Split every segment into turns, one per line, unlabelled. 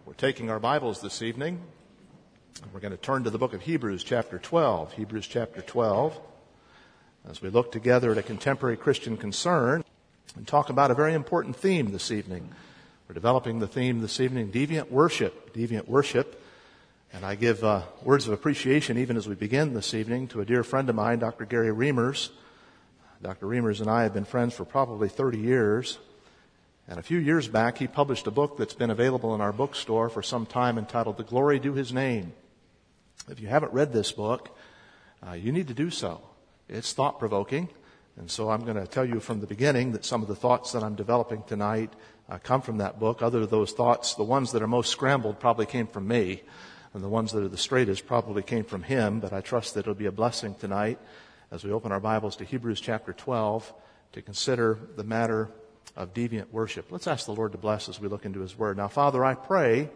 We're taking our Bibles this evening. We're going to turn to the book of Hebrews chapter 12. Hebrews chapter 12. As we look together at a contemporary Christian concern and talk about a very important theme this evening. We're developing the theme this evening, deviant worship. Deviant worship. And I give words of appreciation even as we begin this evening to a dear friend of mine, Dr. Gary Reimers. Dr. Reimers and I have been friends for probably 30 years. And a few years back, he published a book that's been available in our bookstore for some time entitled The Glory Due His Name. If you haven't read this book, you need to do so. It's thought-provoking. And so I'm going to tell you from the beginning that some of the thoughts that I'm developing tonight come from that book. Other than those thoughts, the ones that are most scrambled probably came from me. And the ones that are the straightest probably came from him. But I trust that it'll be a blessing tonight as we open our Bibles to Hebrews chapter 12 to consider the matter of deviant worship. Let's ask the Lord to bless as we look into His Word. Now, Father, I pray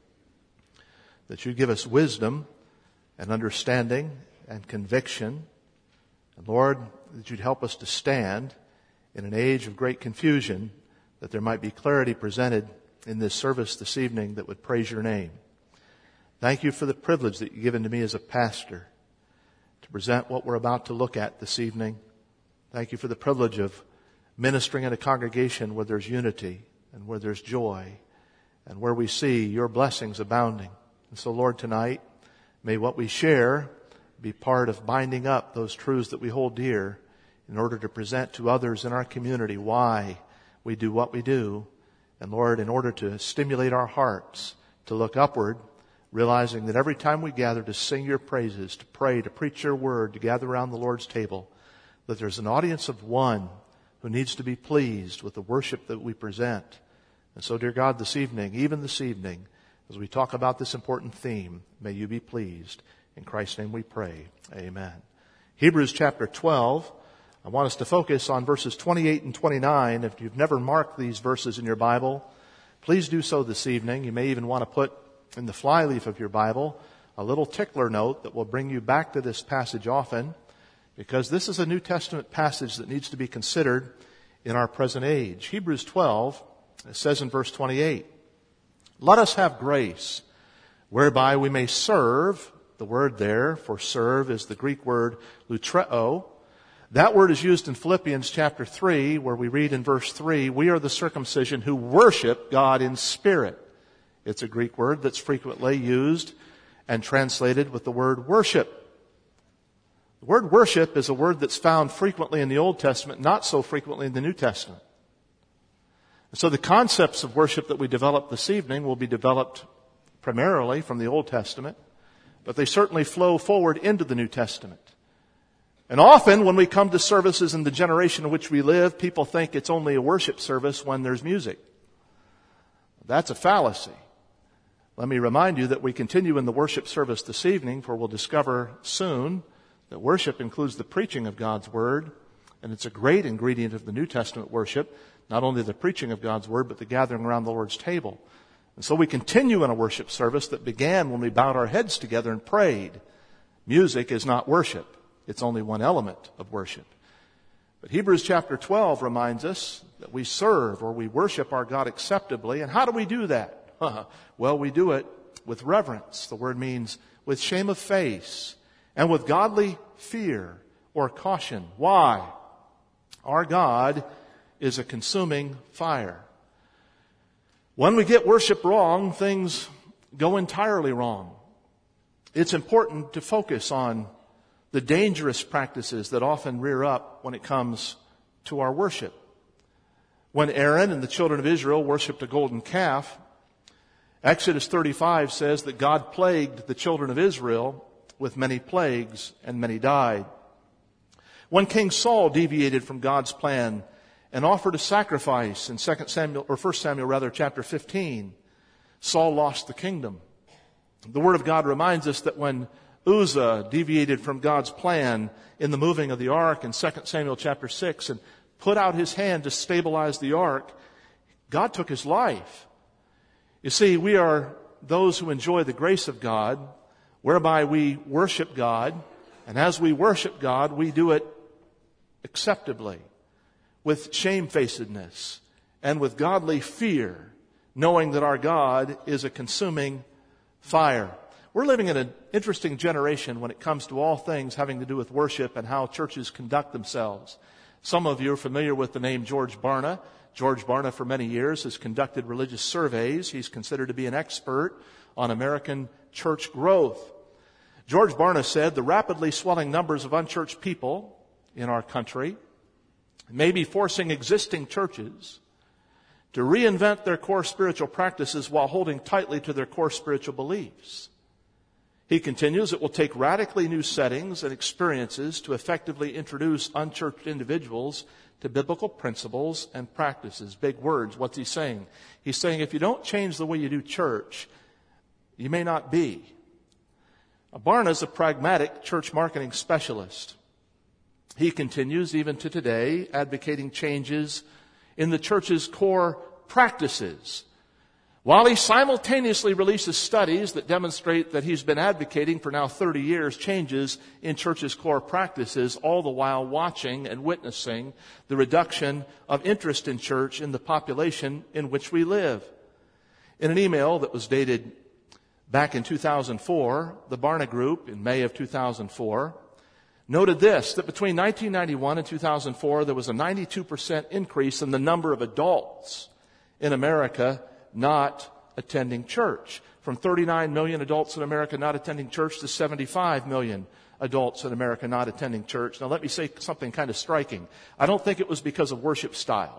that You give us wisdom and understanding and conviction. And Lord, that You'd help us to stand in an age of great confusion, that there might be clarity presented in this service this evening that would praise Your name. Thank You for the privilege that You've given to me as a pastor to present what we're about to look at this evening. Thank You for the privilege of ministering in a congregation where there's unity and where there's joy and where we see Your blessings abounding. And so, Lord, tonight, may what we share be part of binding up those truths that we hold dear in order to present to others in our community why we do what we do. And Lord, in order to stimulate our hearts to look upward, realizing that every time we gather to sing Your praises, to pray, to preach Your word, to gather around the Lord's table, that there's an audience of one who needs to be pleased with the worship that we present. And so, dear God, this evening, even this evening, as we talk about this important theme, may You be pleased. In Christ's name we pray. Amen. Hebrews chapter 12. I want us to focus on verses 28 and 29. If you've never marked these verses in your Bible, please do so this evening. You may even want to put in the flyleaf of your Bible a little tickler note that will bring you back to this passage often, because this is a New Testament passage that needs to be considered in our present age. Hebrews 12, it says in verse 28, "Let us have grace, whereby we may serve." The word there for serve is the Greek word lutreo. That word is used in Philippians chapter 3, where we read in verse 3, "We are the circumcision who worship God in spirit." It's a Greek word that's frequently used and translated with the word worship. The word worship is a word that's found frequently in the Old Testament, not so frequently in the New Testament. So the concepts of worship that we develop this evening will be developed primarily from the Old Testament, but they certainly flow forward into the New Testament. And often when we come to services in the generation in which we live, people think it's only a worship service when there's music. That's a fallacy. Let me remind you that we continue in the worship service this evening, for we'll discover soon that worship includes the preaching of God's Word, and it's a great ingredient of the New Testament worship, not only the preaching of God's Word, but the gathering around the Lord's table. And so we continue in a worship service that began when we bowed our heads together and prayed. Music is not worship. It's only one element of worship. But Hebrews chapter 12 reminds us that we serve or we worship our God acceptably. And how do we do that? Well, we do it with reverence. The word means with shame of face and with godly fear or caution. Why? Our God is a consuming fire. When we get worship wrong, things go entirely wrong. It's important to focus on the dangerous practices that often rear up when it comes to our worship. When Aaron and the children of Israel worshipped a golden calf, Exodus 35 says that God plagued the children of Israel with many plagues, and many died. When King Saul deviated from God's plan and offered a sacrifice in 1 Samuel chapter 15, Saul lost the kingdom. The Word of God reminds us that when Uzzah deviated from God's plan in the moving of the ark in 2 Samuel chapter 6 and put out his hand to stabilize the ark, God took his life. You see, we are those who enjoy the grace of God, whereby we worship God, and as we worship God, we do it acceptably, with shamefacedness, and with godly fear, knowing that our God is a consuming fire. We're living in an interesting generation when it comes to all things having to do with worship and how churches conduct themselves. Some of you are familiar with the name George Barna. George Barna, for many years, has conducted religious surveys. He's considered to be an expert on American church growth. George Barna said the rapidly swelling numbers of unchurched people in our country may be forcing existing churches to reinvent their core spiritual practices while holding tightly to their core spiritual beliefs. He continues, it will take radically new settings and experiences to effectively introduce unchurched individuals to biblical principles and practices. Big words. What's he saying? He's saying if you don't change the way you do church, you may not be. Barna is a pragmatic church marketing specialist. He continues, even to today, advocating changes in the church's core practices, while he simultaneously releases studies that demonstrate that he's been advocating for now 30 years changes in church's core practices, all the while watching and witnessing the reduction of interest in church in the population in which we live. In an email that was dated back in 2004, the Barna Group, in May of 2004, noted this, that between 1991 and 2004, there was a 92% increase in the number of adults in America not attending church. From 39 million adults in America not attending church to 75 million adults in America not attending church. Now let me say something kind of striking. I don't think it was because of worship style.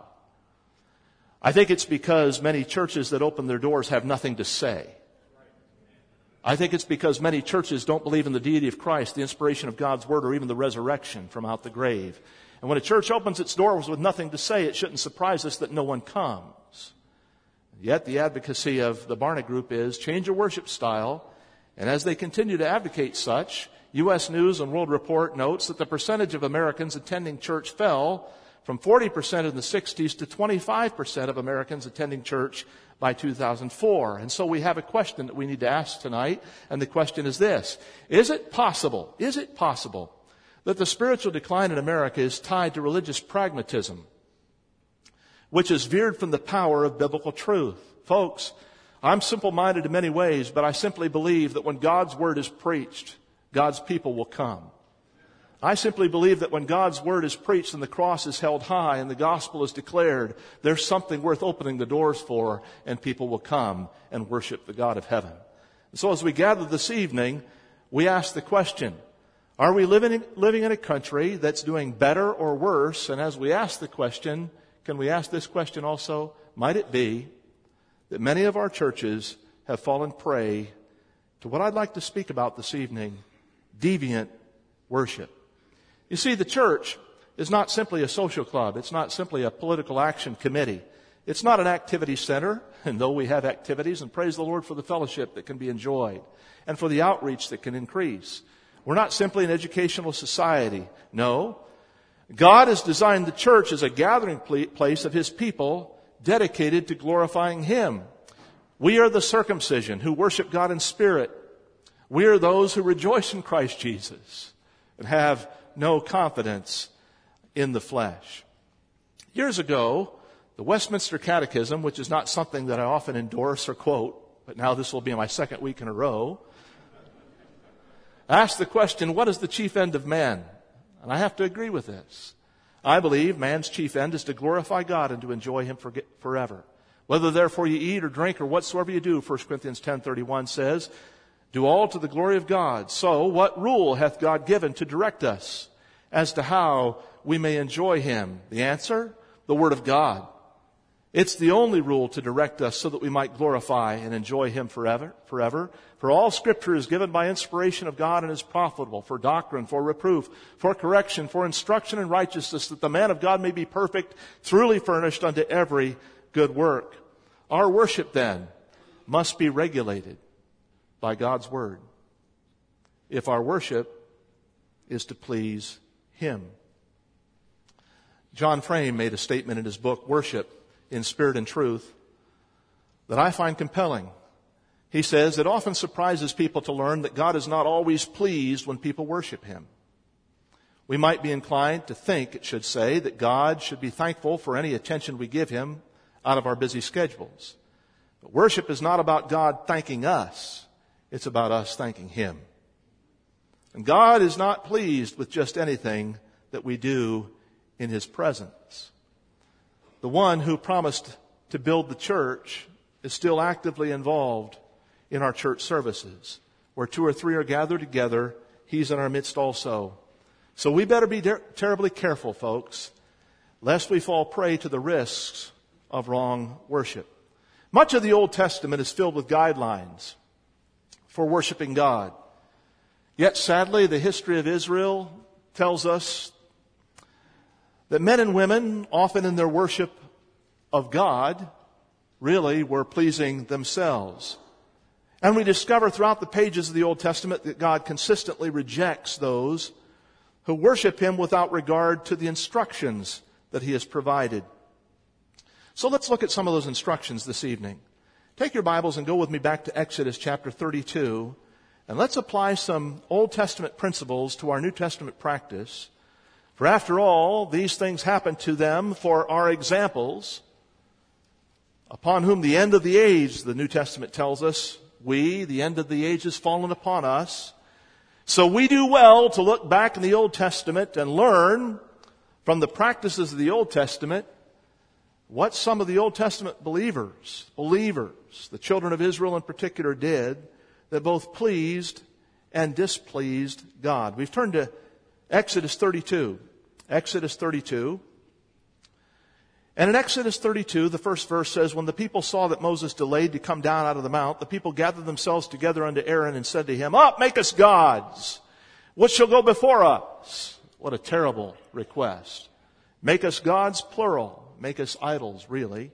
I think it's because many churches that open their doors have nothing to say. I think it's because many churches don't believe in the deity of Christ, the inspiration of God's Word, or even the resurrection from out the grave. And when a church opens its doors with nothing to say, it shouldn't surprise us that no one comes. Yet the advocacy of the Barna Group is change your worship style. And as they continue to advocate such, U.S. News and World Report notes that the percentage of Americans attending church fell from 40% in the 60s to 25% of Americans attending church by 2004. And so we have a question that we need to ask tonight, and the question is this: is it possible that the spiritual decline in America is tied to religious pragmatism, which is veered from the power of biblical truth? Folks, I'm simple-minded in many ways, but I simply believe that when God's Word is preached, God's people will come. I simply believe that when God's Word is preached and the cross is held high and the gospel is declared, there's something worth opening the doors for, and people will come and worship the God of heaven. And so as we gather this evening, we ask the question, are we living in a country that's doing better or worse? And as we ask the question, can we ask this question also? Might it be that many of our churches have fallen prey to what I'd like to speak about this evening, deviant worship? You see, the church is not simply a social club. It's not simply a political action committee. It's not an activity center, and though we have activities, and praise the Lord for the fellowship that can be enjoyed and for the outreach that can increase. We're not simply an educational society. No. God has designed the church as a gathering place of His people dedicated to glorifying Him. We are the circumcision who worship God in spirit. We are those who rejoice in Christ Jesus and have no confidence in the flesh. Years ago, the Westminster Catechism, which is not something that I often endorse or quote, but now this will be my second week in a row, asked the question, what is the chief end of man? And I have to agree with this. I believe man's chief end is to glorify God and to enjoy Him forever. Whether therefore you eat or drink or whatsoever you do, 1 Corinthians 10:31 says, do all to the glory of God. So what rule hath God given to direct us as to how we may enjoy Him? The answer? The Word of God. It's the only rule to direct us so that we might glorify and enjoy Him forever. For all Scripture is given by inspiration of God and is profitable for doctrine, for reproof, for correction, for instruction in righteousness, that the man of God may be perfect, truly furnished unto every good work. Our worship, then, must be regulated by God's Word, if our worship is to please Him. John Frame made a statement in his book, Worship in Spirit and Truth, that I find compelling. He says, it often surprises people to learn that God is not always pleased when people worship Him. We might be inclined to think, it should say, that God should be thankful for any attention we give Him out of our busy schedules. But worship is not about God thanking us. It's about us thanking Him. And God is not pleased with just anything that we do in His presence. The one who promised to build the church is still actively involved in our church services. Where 2 or 3 are gathered together, He's in our midst also. So we better be terribly careful, folks, lest we fall prey to the risks of wrong worship. Much of the Old Testament is filled with guidelines for worshiping God. Yet, sadly, the history of Israel tells us that men and women, often in their worship of God, really were pleasing themselves. And we discover throughout the pages of the Old Testament that God consistently rejects those who worship Him without regard to the instructions that He has provided. So let's look at some of those instructions this evening. Take your Bibles and go with me back to Exodus chapter 32, and let's apply some Old Testament principles to our New Testament practice. For after all, these things happened to them for our examples, upon whom the end of the age, the New Testament tells us, the end of the age has fallen upon us. So we do well to look back in the Old Testament and learn from the practices of the Old Testament what some of the Old Testament believers, the children of Israel in particular, did that both pleased and displeased God. We've turned to Exodus 32. Exodus 32. And in Exodus 32, the first verse says, when the people saw that Moses delayed to come down out of the mount, the people gathered themselves together unto Aaron and said to him, Up, make us gods, which shall go before us. What a terrible request. Make us gods, plural. Make us idols, really.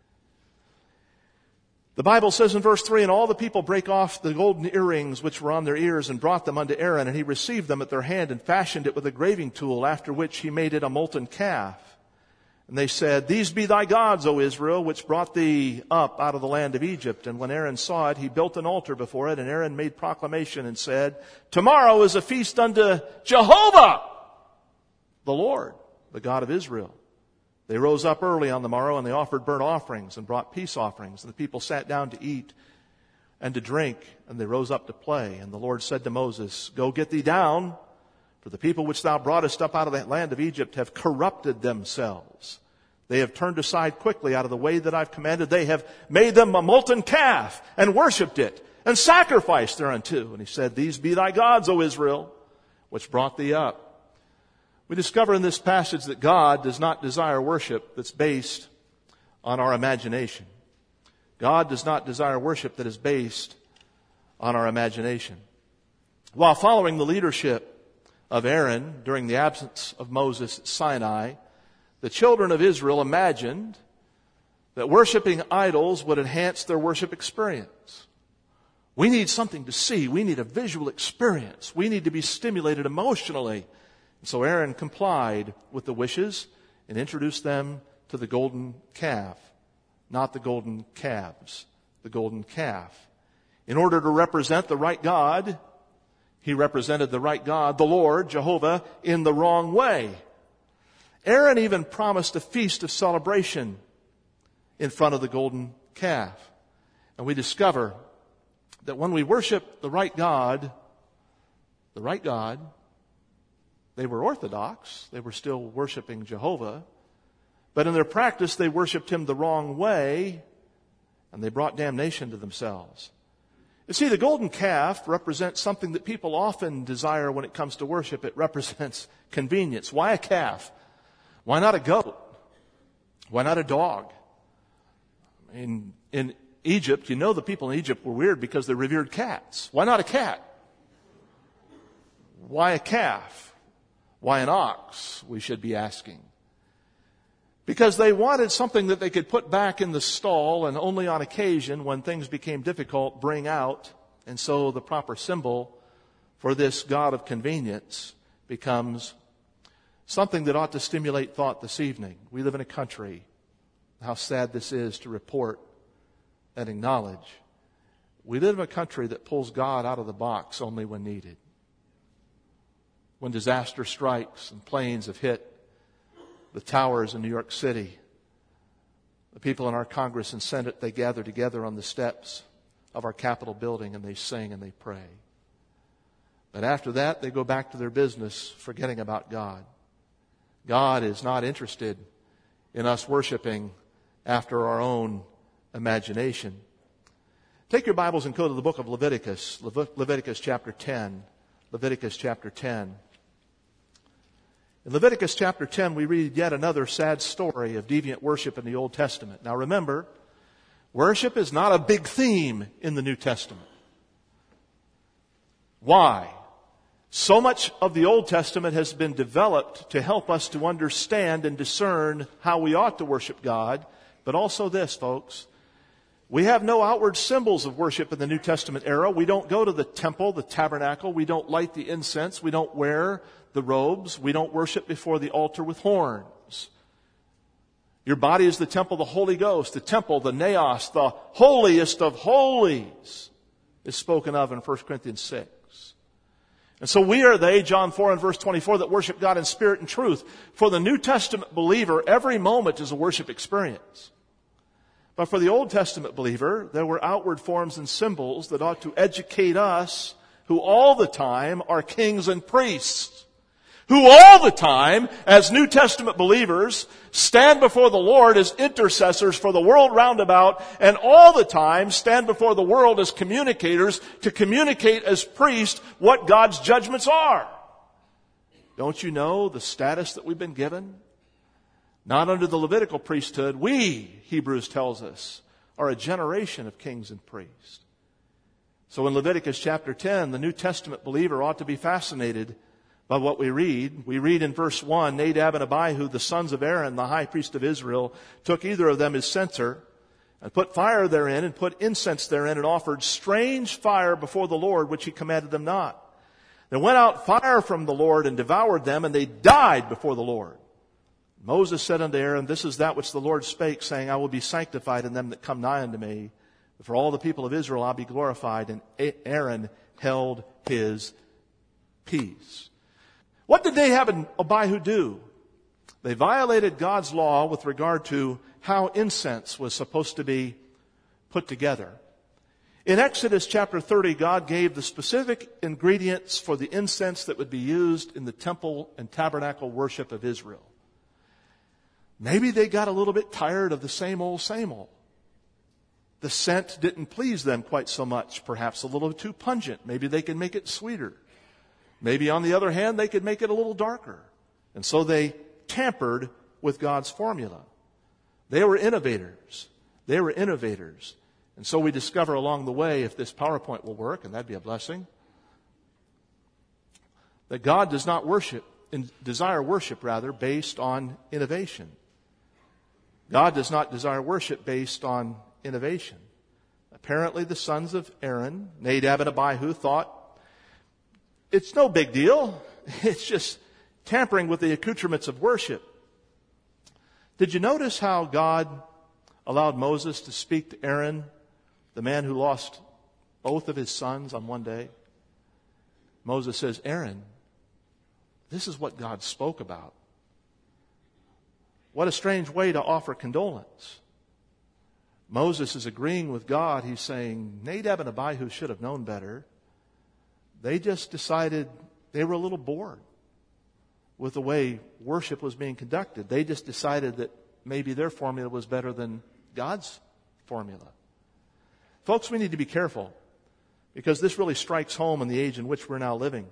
The Bible says in verse 3, and all the people brake off the golden earrings which were on their ears and brought them unto Aaron, and he received them at their hand and fashioned it with a graving tool, after which he made it a molten calf. And they said, These be thy gods, O Israel, which brought thee up out of the land of Egypt. And when Aaron saw it, he built an altar before it, and Aaron made proclamation and said, Tomorrow is a feast unto Jehovah, the Lord, the God of Israel. They rose up early on the morrow, and they offered burnt offerings and brought peace offerings. And the people sat down to eat and to drink, and they rose up to play. And the Lord said to Moses, Go get thee down, for the people which thou broughtest up out of the land of Egypt have corrupted themselves. They have turned aside quickly out of the way that I've commanded. They have made them a molten calf and worshipped it and sacrificed thereunto. And he said, These be thy gods, O Israel, which brought thee up. We discover in this passage that God does not desire worship that's based on our imagination. God does not desire worship that is based on our imagination. While following the leadership of Aaron during the absence of Moses at Sinai, the children of Israel imagined that worshiping idols would enhance their worship experience. We need something to see. We need a visual experience. We need to be stimulated emotionally. And so Aaron complied with the wishes and introduced them to the golden calf, not the golden calves, the golden calf. In order to represent the right God, he represented the right God, the Lord, Jehovah, in the wrong way. Aaron even promised a feast of celebration in front of the golden calf. And we discover that when we worship the right God, they were Orthodox. They were still worshiping Jehovah. But in their practice, they worshiped Him the wrong way, and they brought damnation to themselves. You see, the golden calf represents something that people often desire when it comes to worship. It represents convenience. Why a calf? Why not a goat? Why not a dog? In Egypt, the people in Egypt were weird because they revered cats. Why not a cat? Why a calf? Why an ox, we should be asking. Because they wanted something that they could put back in the stall and only on occasion, when things became difficult, bring out. And so the proper symbol for this God of convenience becomes something that ought to stimulate thought this evening. We live in a country, how sad this is to report and acknowledge. We live in a country that pulls God out of the box only when needed. When disaster strikes and planes have hit the towers in New York City, The people in our Congress and Senate, they gather together on the steps of our Capitol building and they sing and they pray. But after that, they go back to their business, forgetting about God. God is not interested in us worshiping after our own imagination. Take your Bibles and go to the book of Leviticus, Leviticus chapter 10. Leviticus chapter 10. In Leviticus chapter 10, we read yet another sad story of deviant worship in the Old Testament. Now remember, worship is not a big theme in the New Testament. Why? So much of the Old Testament has been developed to help us to understand and discern how we ought to worship God. But also this, folks. We have no outward symbols of worship in the New Testament era. We don't go to the temple, the tabernacle. We don't light the incense. We don't wear the robes. We don't worship before the altar with horns. Your body is the temple of the Holy Ghost. The temple, the naos, the holiest of holies is spoken of in 1 Corinthians 6. And so we are they, John 4 and verse 24, that worship God in spirit and truth. For the New Testament believer, every moment is a worship experience. But for the Old Testament believer, there were outward forms and symbols that ought to educate us, who all the time are kings and priests, who all the time, as New Testament believers, stand before the Lord as intercessors for the world round about, and all the time stand before the world as communicators to communicate as priests what God's judgments are. Don't you know the status that we've been given? Not under the Levitical priesthood. We, Hebrews tells us, are a generation of kings and priests. So in Leviticus chapter 10, the New Testament believer ought to be fascinated by what we read. We read in verse 1, Nadab and Abihu, the sons of Aaron, the high priest of Israel, took either of them his censer and put fire therein and put incense therein and offered strange fire before the Lord, which he commanded them not. There went out fire from the Lord and devoured them, and they died before the Lord. Moses said unto Aaron, this is that which the Lord spake, saying, I will be sanctified in them that come nigh unto me. But for all the people of Israel I'll be glorified. And Aaron held his peace. What did Nadab and Abihu do? They violated God's law with regard to how incense was supposed to be put together. In Exodus chapter 30, God gave the specific ingredients for the incense that would be used in the temple and tabernacle worship of Israel. Maybe they got a little bit tired of the same old, same old. The scent didn't please them quite so much, perhaps a little too pungent. Maybe they could make it sweeter. Maybe on the other hand, they could make it a little darker. And so they tampered with God's formula. They were innovators. They were innovators. And so we discover along the way, if this PowerPoint will work, and that'd be a blessing, that God does not desire worship based on innovation. God does not desire worship based on innovation. Apparently the sons of Aaron, Nadab and Abihu, thought, it's no big deal. It's just tampering with the accoutrements of worship. Did you notice how God allowed Moses to speak to Aaron, the man who lost both of his sons on one day? Moses says, Aaron, this is what God spoke about. What a strange way to offer condolence. Moses is agreeing with God. He's saying, Nadab and Abihu should have known better. They just decided they were a little bored with the way worship was being conducted. They just decided that maybe their formula was better than God's formula. Folks, we need to be careful because this really strikes home in the age in which we're now living.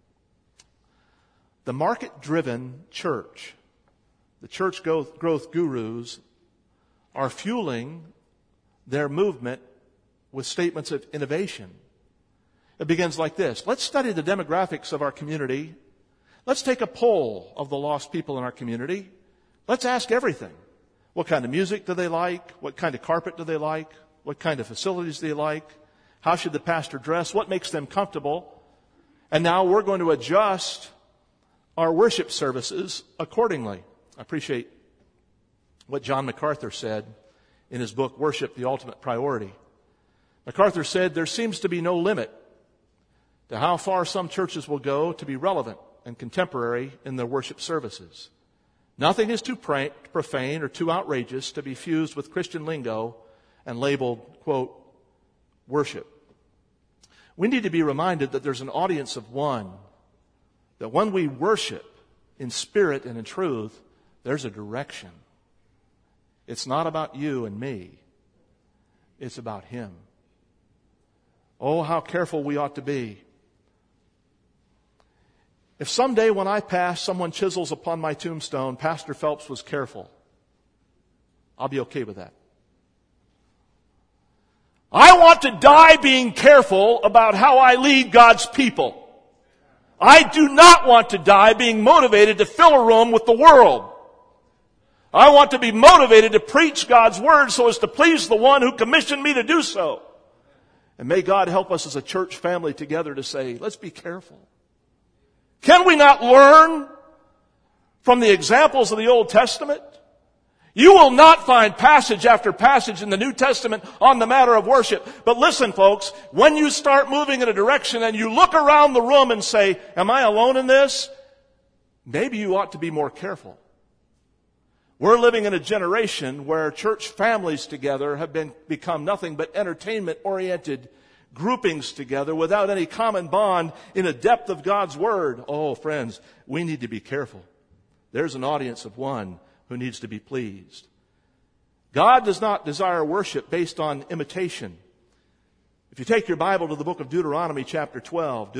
The market-driven church, the church growth gurus, are fueling their movement with statements of innovation. It begins like this. Let's study the demographics of our community. Let's take a poll of the lost people in our community. Let's ask everything. What kind of music do they like? What kind of carpet do they like? What kind of facilities do they like? How should the pastor dress? What makes them comfortable? And now we're going to adjust our worship services accordingly. I appreciate what John MacArthur said in his book, Worship, the Ultimate Priority. MacArthur said, there seems to be no limit to how far some churches will go to be relevant and contemporary in their worship services. Nothing is too profane or too outrageous to be fused with Christian lingo and labeled, quote, worship. We need to be reminded that there's an audience of one, that when we worship in spirit and in truth, there's a direction. It's not about you and me. It's about Him. Oh, how careful we ought to be. If someday when I pass, someone chisels upon my tombstone, Pastor Phelps was careful, I'll be okay with that. I want to die being careful about how I lead God's people. I do not want to die being motivated to fill a room with the world. I want to be motivated to preach God's word so as to please the one who commissioned me to do so. And may God help us as a church family together to say, let's be careful. Can we not learn from the examples of the Old Testament? You will not find passage after passage in the New Testament on the matter of worship. But listen, folks, when you start moving in a direction and you look around the room and say, am I alone in this? Maybe you ought to be more careful. We're living in a generation where church families together have become nothing but entertainment-oriented groupings together without any common bond in the depth of God's Word. Oh, friends, we need to be careful. There's an audience of one who needs to be pleased. God does not desire worship based on imitation. If you take your Bible to the book of Deuteronomy chapter 12,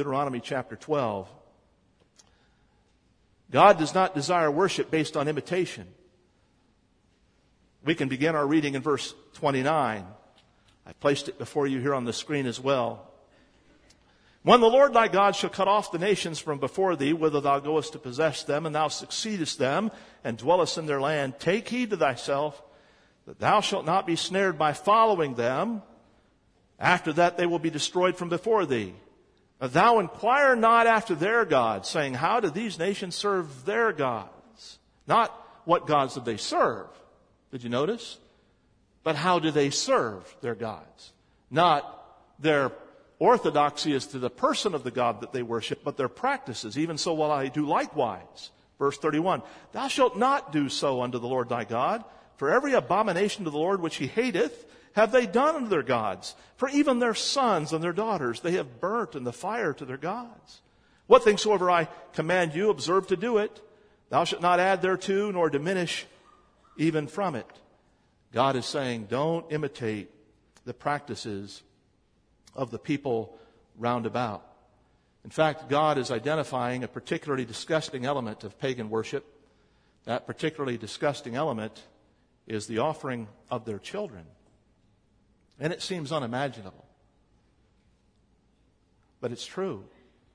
God does not desire worship based on imitation. We can begin our reading in verse 29. I placed it before you here on the screen as well. When the Lord thy God shall cut off the nations from before thee, whither thou goest to possess them, and thou succeedest them, and dwellest in their land, take heed to thyself, that thou shalt not be snared by following them. After that they will be destroyed from before thee. Thou inquire not after their gods, saying, how do these nations serve their gods? Not what gods did they serve. Did you notice? But how do they serve their gods? Not their orthodoxy as to the person of the God that they worship, but their practices. Even so will I do likewise. Verse 31, thou shalt not do so unto the Lord thy God, for every abomination to the Lord which He hateth have they done unto their gods. For even their sons and their daughters they have burnt in the fire to their gods. What things soever I command you, observe to do it. Thou shalt not add thereto, nor diminish even from it. God is saying, don't imitate the practices of the people round about. In fact, God is identifying a particularly disgusting element of pagan worship. That particularly disgusting element is the offering of their children. And it seems unimaginable. But it's true.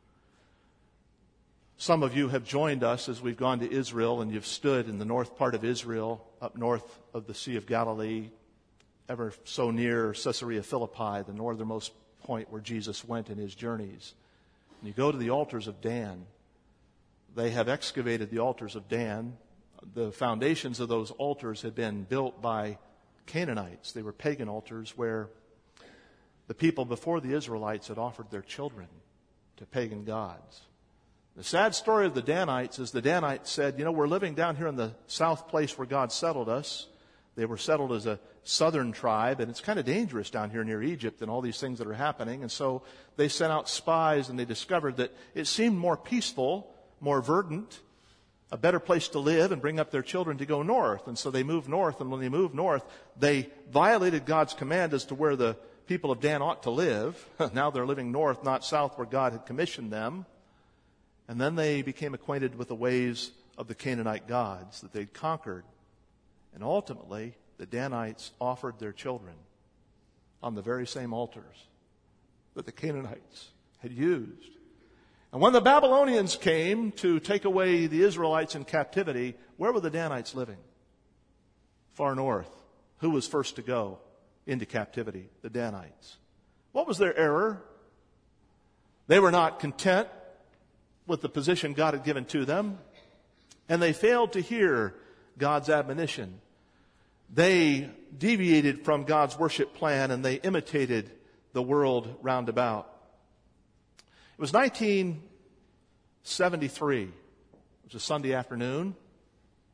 Some of you have joined us as we've gone to Israel, and you've stood in the north part of Israel, up north of the Sea of Galilee, ever so near Caesarea Philippi, the northernmost point where Jesus went in His journeys. And you go to the altars of Dan. They have excavated the altars of Dan. The foundations of those altars had been built by Canaanites. They were pagan altars where the people before the Israelites had offered their children to pagan gods. The sad story of the Danites is the Danites said, we're living down here in the south place where God settled us. They were settled as a southern tribe, and it's kind of dangerous down here near Egypt and all these things that are happening. And so they sent out spies, and they discovered that it seemed more peaceful, more verdant, a better place to live and bring up their children to go north. And so they moved north, and when they moved north, they violated God's command as to where the people of Dan ought to live. Now they're living north, not south, where God had commissioned them. And then they became acquainted with the ways of the Canaanite gods that they'd conquered. And ultimately, the Danites offered their children on the very same altars that the Canaanites had used. And when the Babylonians came to take away the Israelites in captivity, where were the Danites living? Far north. Who was first to go into captivity? The Danites. What was their error? They were not content with the position God had given to them, and they failed to hear God's admonition. They deviated from God's worship plan, and they imitated the world round about. It was 1973. It was a Sunday afternoon.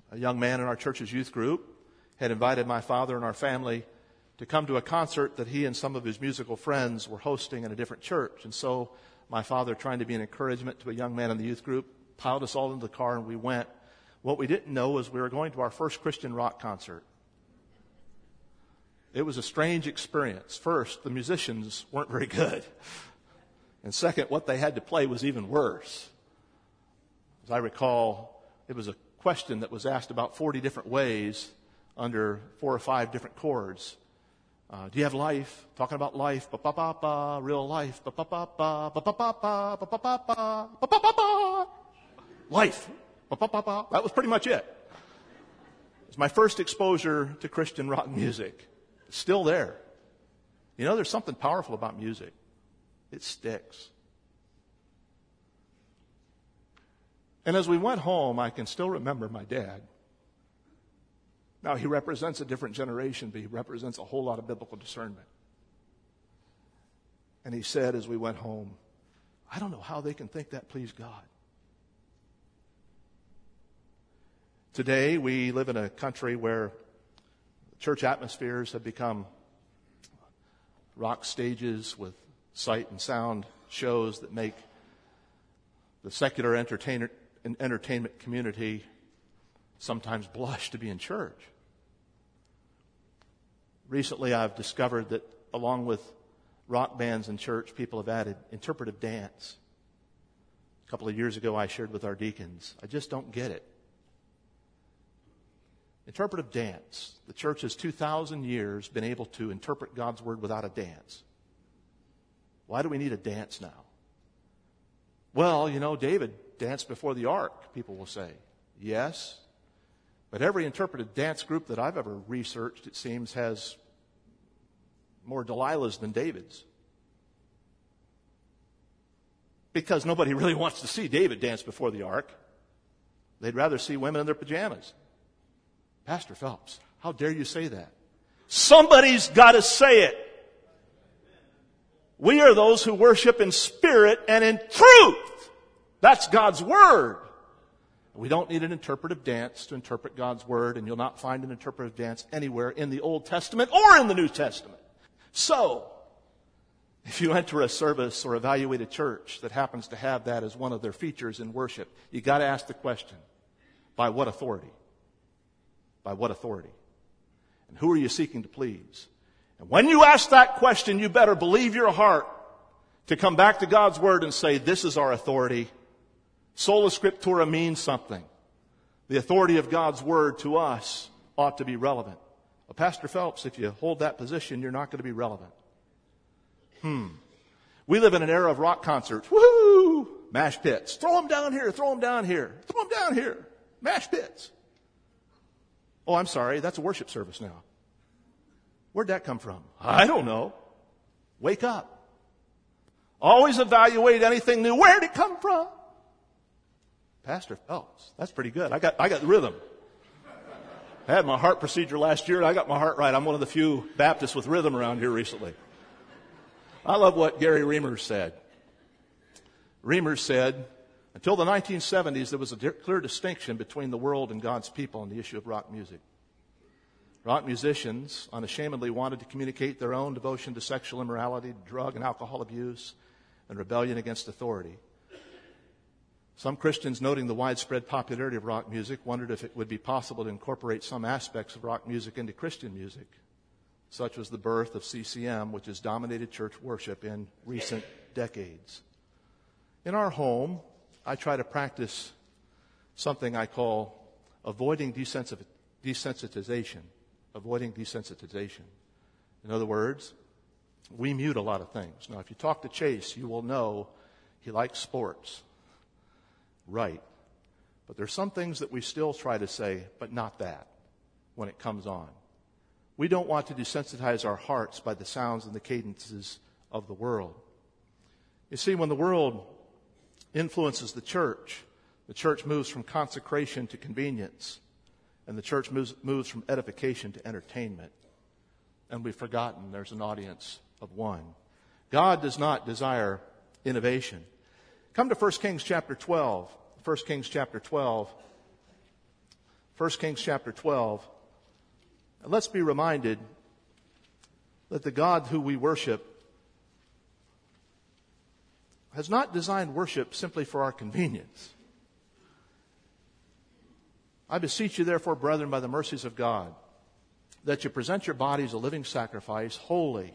a young man in our church's youth group, had invited my father and our family to come to a concert that he and some of his musical friends were hosting in a different church. And so my father, trying to be an encouragement to a young man in the youth group, piled us all into the car and we went. What we didn't know was we were going to our first Christian rock concert. It was a strange experience. First, the musicians weren't very good. And second, what they had to play was even worse. As I recall, it was a question that was asked about 40 different ways under 4 or 5 different chords. Do you have life? Talking about life. Ba-ba-ba-ba. Real life. Ba-ba-ba-ba. Ba-ba-ba-ba. Ba-ba-ba-ba. Ba-ba-ba-ba. Life. Ba-ba-ba-ba. That was pretty much it. It was my first exposure to Christian rock music. It's still there. You know, there's something powerful about music. It sticks. And as we went home, I can still remember my dad. Now, he represents a different generation, but he represents a whole lot of biblical discernment. And he said as we went home, I don't know how they can think that pleased God. Today, we live in a country where church atmospheres have become rock stages with sight and sound shows that make the secular entertainment community sometimes blush to be in church. Recently, I've discovered that along with rock bands in church, people have added interpretive dance. A couple of years ago, I shared with our deacons, I just don't get it. Interpretive dance. The church has 2,000 years been able to interpret God's word without a dance. Why do we need a dance now? Well, you know, David danced before the ark, people will say. Yes. But every interpretive dance group that I've ever researched, it seems, has more Delilahs than Davids. Because nobody really wants to see David dance before the ark. They'd rather see women in their pajamas. Pastor Phelps, how dare you say that? Somebody's got to say it. We are those who worship in spirit and in truth. That's God's word. We don't need an interpretive dance to interpret God's word, and you'll not find an interpretive dance anywhere in the Old Testament or in the New Testament. So, if you enter a service or evaluate a church that happens to have that as one of their features in worship, you got to ask the question, by what authority? By what authority? And who are you seeking to please? And when you ask that question, you better believe your heart to come back to God's word and say, this is our authority. Sola Scriptura means something. The authority of God's word to us ought to be relevant. Well, Pastor Phelps, if you hold that position, you're not going to be relevant. We live in an era of rock concerts. Woohoo! Mash pits. Throw them down here, throw them down here, throw them down here. Mash pits. Oh, I'm sorry, that's a worship service now. Where'd that come from? I don't know. Wake up. Always evaluate anything new. Where'd it come from? Pastor Phelps, that's pretty good. I got the rhythm. I had my heart procedure last year, and I got my heart right. I'm one of the few Baptists with rhythm around here recently. I love what Gary Reimers said. Reimers said, until the 1970s, there was a clear distinction between the world and God's people on the issue of rock music. Rock musicians unashamedly wanted to communicate their own devotion to sexual immorality, drug and alcohol abuse, and rebellion against authority. Some Christians, noting the widespread popularity of rock music, wondered if it would be possible to incorporate some aspects of rock music into Christian music. Such was the birth of CCM, which has dominated church worship in recent decades. In our home, I try to practice something I call avoiding desensitization. Avoiding desensitization. In other words, we mute a lot of things. Now, if you talk to Chase, you will know he likes sports. Right. But there's some things that we still try to say, but not that, when it comes on. We don't want to desensitize our hearts by the sounds and the cadences of the world. You see, when the world influences the church moves from consecration to convenience, and the church moves from edification to entertainment. And we've forgotten there's an audience of one. God does not desire innovation. Come to 1 Kings chapter 12. 1 Kings chapter 12. 1 Kings chapter 12. And let's be reminded that the God who we worship has not designed worship simply for our convenience. I beseech you, therefore, brethren, by the mercies of God, that you present your bodies a living sacrifice, holy,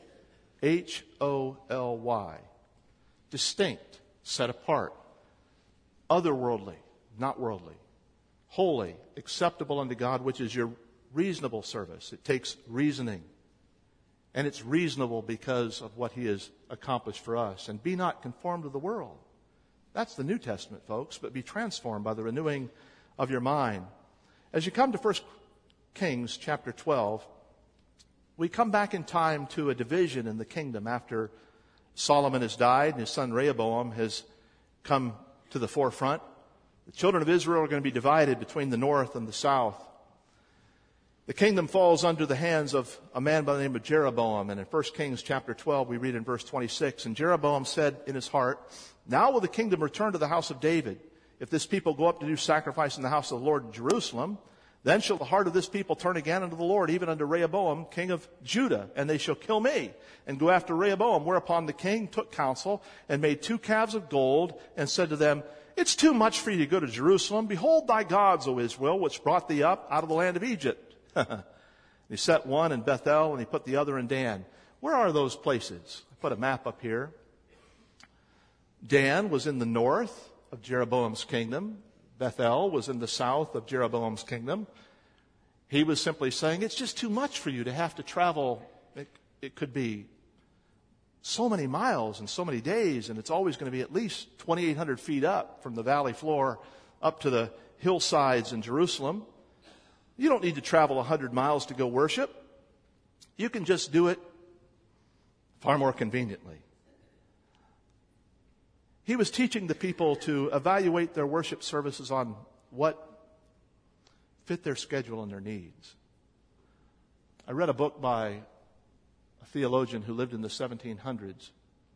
Holy, distinct, set apart, otherworldly, not worldly, holy, acceptable unto God, which is your reasonable service. It takes reasoning. And it's reasonable because of what He has accomplished for us. And be not conformed to the world. That's the New Testament, folks, but be transformed by the renewing of your mind. As you come to 1 Kings chapter 12, we come back in time to a division in the kingdom after Solomon has died and his son Rehoboam has come to the forefront. The children of Israel are going to be divided between the north and the south. The kingdom falls under the hands of a man by the name of Jeroboam. And in 1 Kings chapter 12, we read in verse 26, and Jeroboam said in his heart, now will the kingdom return to the house of David. If this people go up to do sacrifice in the house of the Lord in Jerusalem, then shall the heart of this people turn again unto the Lord, even unto Rehoboam, king of Judah, and they shall kill me and go after Rehoboam. Whereupon the king took counsel and made 2 calves of gold and said to them, it's too much for you to go to Jerusalem. Behold thy gods, O Israel, which brought thee up out of the land of Egypt. He set one in Bethel and he put the other in Dan. Where are those places? I put a map up here. Dan was in the north of Jeroboam's kingdom. Bethel was in the south of Jeroboam's kingdom. He was simply saying, it's just too much for you to have to travel. It could be so many miles and so many days, and it's always going to be at least 2,800 feet up from the valley floor up to the hillsides in Jerusalem. You don't need to travel 100 miles to go worship. You can just do it far more conveniently. He was teaching the people to evaluate their worship services on what fit their schedule and their needs. I read a book by a theologian who lived in the 1700s.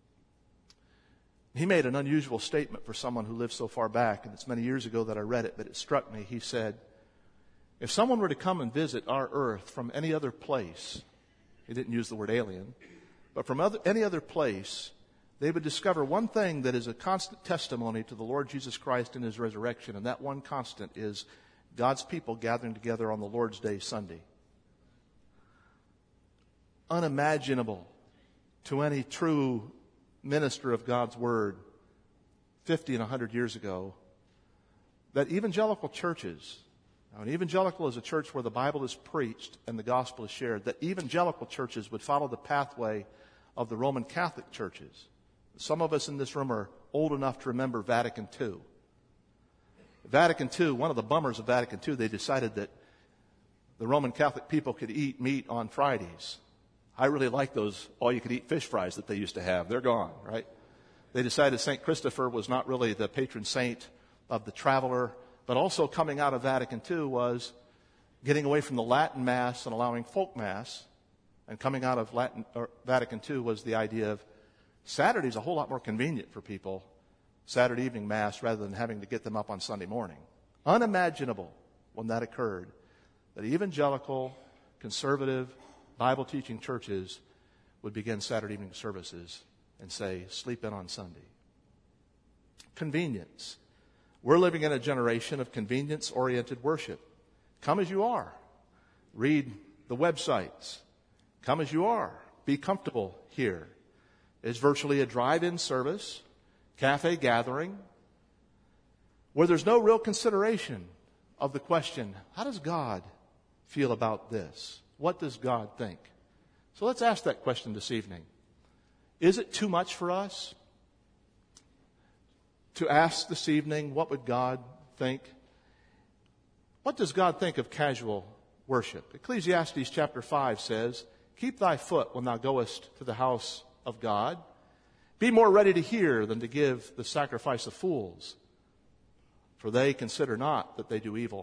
He made an unusual statement for someone who lived so far back, and it's many years ago that I read it, but it struck me. He said, if someone were to come and visit our earth from any other place, he didn't use the word alien, but from any other place, they would discover one thing that is a constant testimony to the Lord Jesus Christ and His resurrection, and that one constant is God's people gathering together on the Lord's Day, Sunday. Unimaginable to any true minister of God's Word 50 and 100 years ago that evangelical churches, now an evangelical is a church where the Bible is preached and the gospel is shared, that evangelical churches would follow the pathway of the Roman Catholic churches. Some of us in this room are old enough to remember Vatican II. Vatican II, one of the bummers of Vatican II, they decided that the Roman Catholic people could eat meat on Fridays. I really like those all-you-could-eat fish fries that they used to have. They're gone, right? They decided St. Christopher was not really the patron saint of the traveler, but also coming out of Vatican II was getting away from the Latin Mass and allowing folk Mass. And coming out of Vatican II was the idea of Saturday's a whole lot more convenient for people, Saturday evening Mass, rather than having to get them up on Sunday morning. Unimaginable when that occurred, that evangelical, conservative, Bible-teaching churches would begin Saturday evening services and say, sleep in on Sunday. Convenience. We're living in a generation of convenience-oriented worship. Come as you are. Read the websites. Come as you are. Be comfortable here. It's virtually a drive-in service, cafe gathering, where there's no real consideration of the question, how does God feel about this? What does God think? So let's ask that question this evening. Is it too much for us to ask this evening, what would God think? What does God think of casual worship? Ecclesiastes chapter 5 says, keep thy foot when thou goest to the house of God. Be more ready to hear than to give the sacrifice of fools, for they consider not that they do evil.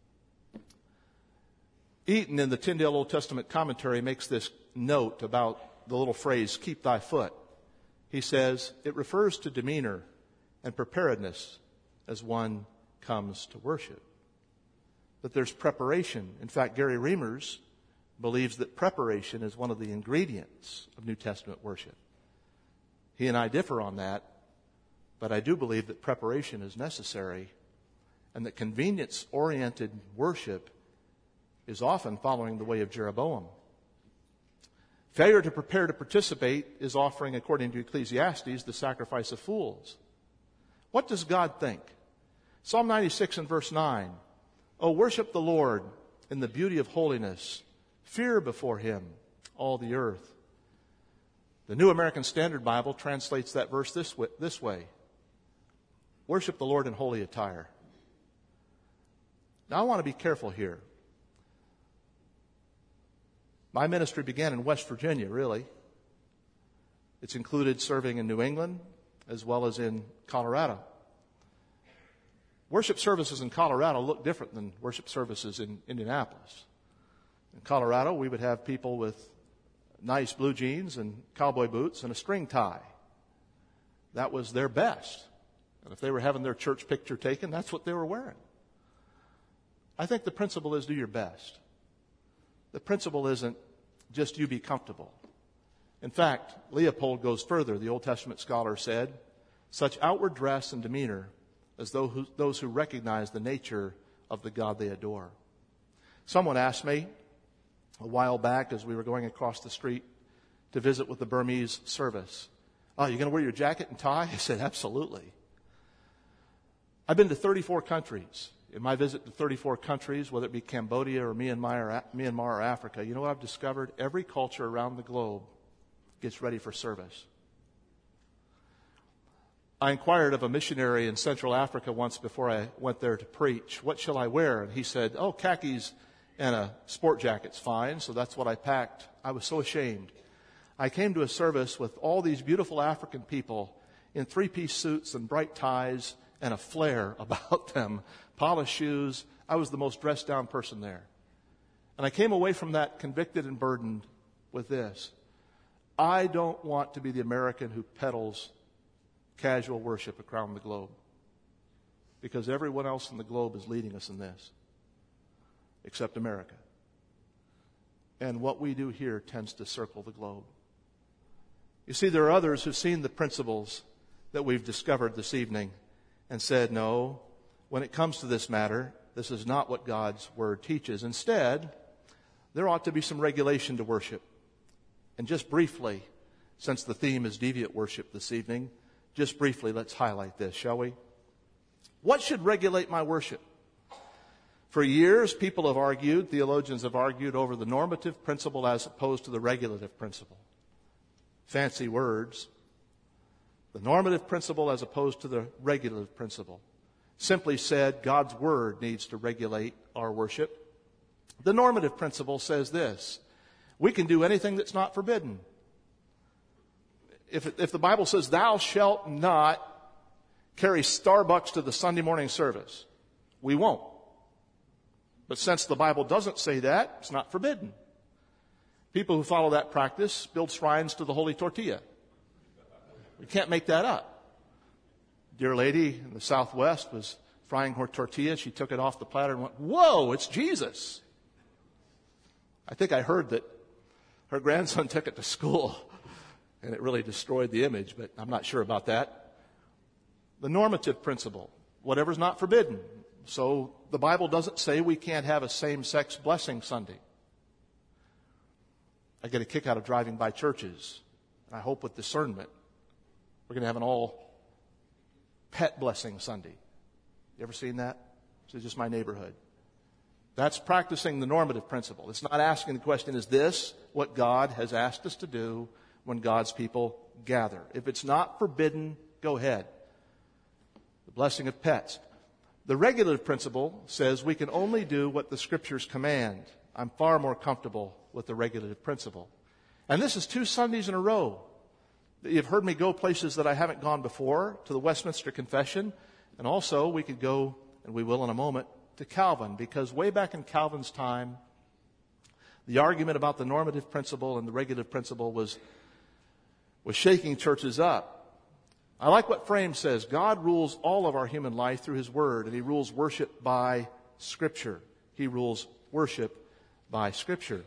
Eaton in the Tyndale Old Testament commentary makes this note about the little phrase, keep thy foot. He says, it refers to demeanor and preparedness as one comes to worship. that there's preparation. In fact, Gary Reimers believes that preparation is one of the ingredients of New Testament worship. He and I differ on that, but I do believe that preparation is necessary and that convenience-oriented worship is often following the way of Jeroboam. Failure to prepare to participate is offering, according to Ecclesiastes, the sacrifice of fools. What does God think? Psalm 96 and verse 9. Oh, worship the Lord in the beauty of holiness. Fear before Him, all the earth. The New American Standard Bible translates that verse this way. Worship the Lord in holy attire. Now, I want to be careful here. My ministry began in West Virginia, really. It's included serving in New England as well as in Colorado. Worship services in Colorado look different than worship services in Indianapolis. In Colorado, we would have people with nice blue jeans and cowboy boots and a string tie. That was their best. And if they were having their church picture taken, that's what they were wearing. I think the principle is do your best. The principle isn't just you be comfortable. In fact, Leopold goes further. The Old Testament scholar said, such outward dress and demeanor as those who recognize the nature of the God they adore. Someone asked me a while back as we were going across the street to visit with the Burmese service, oh, you going to wear your jacket and tie? I said, absolutely. I've been to 34 countries. In my visit to 34 countries, whether it be Cambodia or Myanmar or Africa, you know what I've discovered? Every culture around the globe gets ready for service. I inquired of a missionary in Central Africa once before I went there to preach, what shall I wear? And he said, oh, khakis and a sport jacket's fine, so that's what I packed. I was so ashamed. I came to a service with all these beautiful African people in three-piece suits and bright ties and a flair about them, polished shoes. I was the most dressed down person there. And I came away from that convicted and burdened with this. I don't want to be the American who peddles casual worship around the globe, because everyone else in the globe is leading us in this, except America. And what we do here tends to circle the globe. You see, there are others who've seen the principles that we've discovered this evening and said, no, when it comes to this matter, this is not what God's Word teaches. Instead, there ought to be some regulation to worship. And just briefly, since the theme is deviant worship this evening, just briefly let's highlight this, shall we? What should regulate my worship? For years, people have argued, theologians have argued over the normative principle as opposed to the regulative principle. Fancy words. The normative principle as opposed to the regulative principle. Simply said, God's Word needs to regulate our worship. The normative principle says this: we can do anything that's not forbidden. If the Bible says, thou shalt not carry Starbucks to the Sunday morning service, we won't. But since the Bible doesn't say that, it's not forbidden. People who follow that practice build shrines to the holy tortilla. We can't make that up. Dear lady in the Southwest was frying her tortilla. She took it off the platter and went, whoa, it's Jesus. I think I heard that her grandson took it to school and it really destroyed the image, but I'm not sure about that. The normative principle, whatever's not forbidden. So the Bible doesn't say we can't have a same-sex blessing Sunday. I get a kick out of driving by churches, and I hope with discernment we're going to have an all-pet blessing Sunday. You ever seen that? This is just my neighborhood. That's practicing the normative principle. It's not asking the question, is this what God has asked us to do when God's people gather? If it's not forbidden, go ahead. The blessing of pets. The regulative principle says we can only do what the Scriptures command. I'm far more comfortable with the regulative principle. And this is 2 Sundays in a row. You've heard me go places that I haven't gone before, to the Westminster Confession, and also we could go, and we will in a moment, to Calvin, because way back in Calvin's time, the argument about the normative principle and the regulative principle was shaking churches up. I like what Frame says. God rules all of our human life through His Word, and He rules worship by Scripture. he rules worship by Scripture.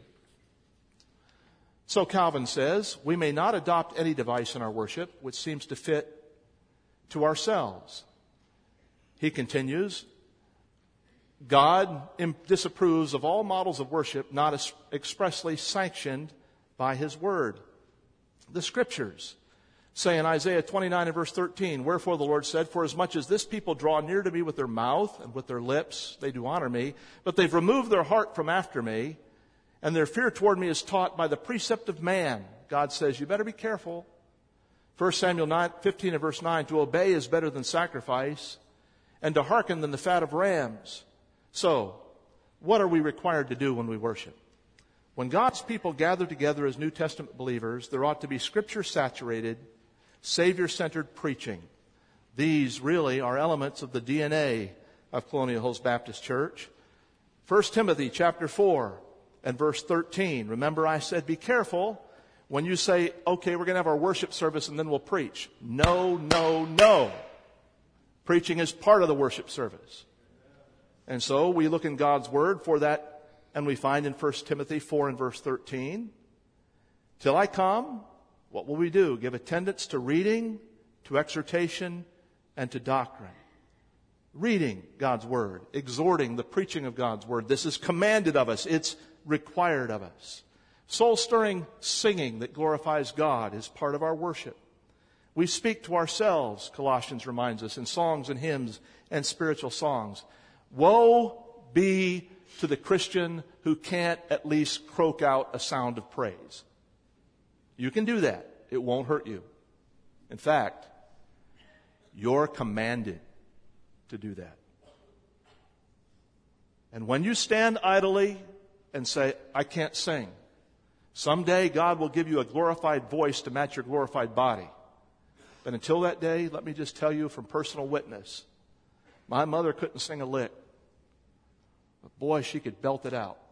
So Calvin says, we may not adopt any device in our worship which seems to fit to ourselves. He continues, God disapproves of all models of worship not expressly sanctioned by His Word. The Scriptures say in Isaiah 29 and verse 13, wherefore the Lord said, for as much as this people draw near to me with their mouth and with their lips, they do honor me, but they've removed their heart from after me, and their fear toward me is taught by the precept of man. God says, you better be careful. 1 Samuel 15 and verse 9, to obey is better than sacrifice, and to hearken than the fat of rams. So, what are we required to do when we worship? When God's people gather together as New Testament believers, there ought to be Scripture-saturated, Savior-centered preaching. These really are elements of the DNA of Colonial Hills Baptist Church. 1 Timothy chapter 4 and verse 13. Remember I said be careful when you say, okay, we're going to have our worship service and then we'll preach. No, no, no. Preaching is part of the worship service. And so we look in God's Word for that, and we find in 1 Timothy 4 and verse 13, till I come, what will we do? Give attendance to reading, to exhortation, and to doctrine. Reading God's Word, exhorting the preaching of God's Word. This is commanded of us. It's required of us. Soul-stirring singing that glorifies God is part of our worship. We speak to ourselves, Colossians reminds us, in songs and hymns and spiritual songs. Woe be to the Christian who can't at least croak out a sound of praise. You can do that. It won't hurt you. In fact, you're commanded to do that. And when you stand idly and say, I can't sing, someday God will give you a glorified voice to match your glorified body. But until that day, let me just tell you from personal witness, my mother couldn't sing a lick. But boy, she could belt it out.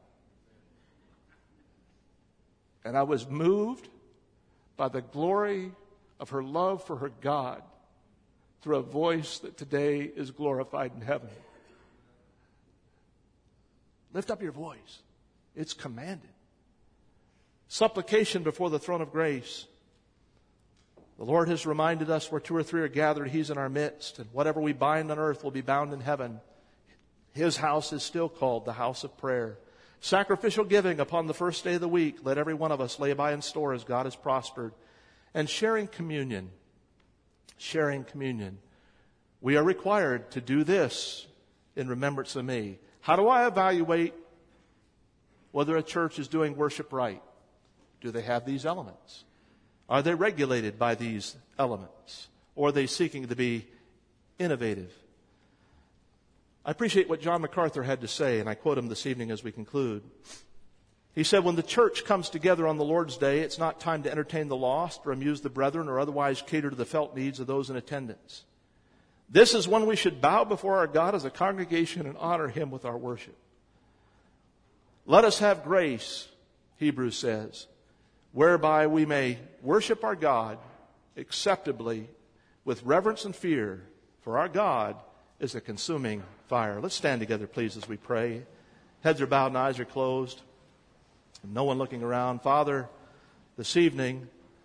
And I was moved by the glory of her love for her God through a voice that today is glorified in heaven. Lift up your voice. It's commanded. Supplication before the throne of grace. The Lord has reminded us where two or three are gathered, He's in our midst. And whatever we bind on earth will be bound in heaven. His house is still called the house of prayer. Sacrificial giving upon the first day of the week. Let every one of us lay by in store as God has prospered. And sharing communion. Sharing communion. We are required to do this in remembrance of me. How do I evaluate whether a church is doing worship right? Do they have these elements? Are they regulated by these elements? Or are they seeking to be innovative? I appreciate what John MacArthur had to say, and I quote him this evening as we conclude. He said, when the church comes together on the Lord's Day, it's not time to entertain the lost or amuse the brethren or otherwise cater to the felt needs of those in attendance. This is when we should bow before our God as a congregation and honor Him with our worship. Let us have grace, Hebrews says, whereby we may worship our God acceptably with reverence and fear, for our God is a consuming fire. Let's stand together, please, as we pray. Heads are bowed and eyes are closed. No one looking around. Father, this evening,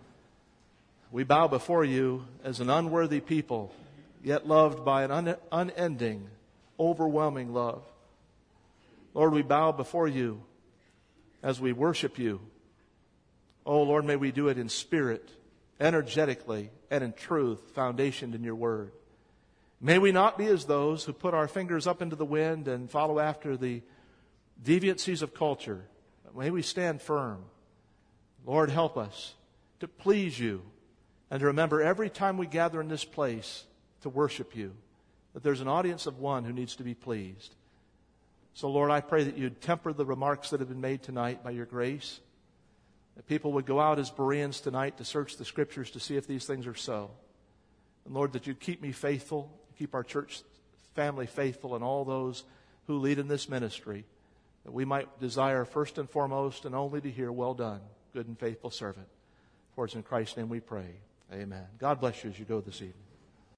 we bow before You as an unworthy people, yet loved by an unending, overwhelming love. Lord, we bow before You as we worship You. Oh, Lord, may we do it in spirit, energetically, and in truth, foundationed in Your Word. May we not be as those who put our fingers up into the wind and follow after the deviancies of culture. May we stand firm. Lord, help us to please You and to remember every time we gather in this place to worship You that there's an audience of one who needs to be pleased. So, Lord, I pray that You'd temper the remarks that have been made tonight by Your grace, that people would go out as Bereans tonight to search the Scriptures to see if these things are so. And, Lord, that You'd keep me faithful, keep our church family faithful, and all those who lead in this ministry, that we might desire first and foremost and only to hear, well done, good and faithful servant. For it's in Christ's name we pray. Amen. God bless you as you go this evening.